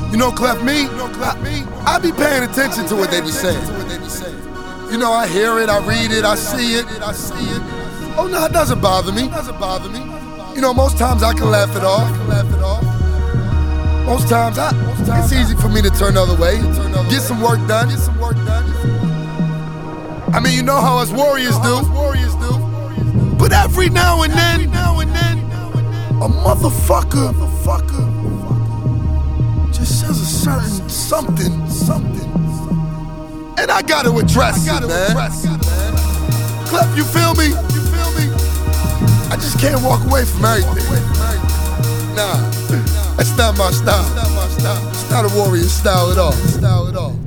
You know, Clef, I be paying attention to what they be saying. You know, I hear it, I read it, I see it. Oh no, it doesn't bother me. You know, most times I can laugh it off. Most times it's easy for me to turn the other way, get some work done. I mean, you know how us warriors do. But every now and then, a motherfucker just says a certain something, and I gotta address it, man. Clef, you feel me? I just can't walk away from everything. Nah, that's not my style. It's not a warrior style at all.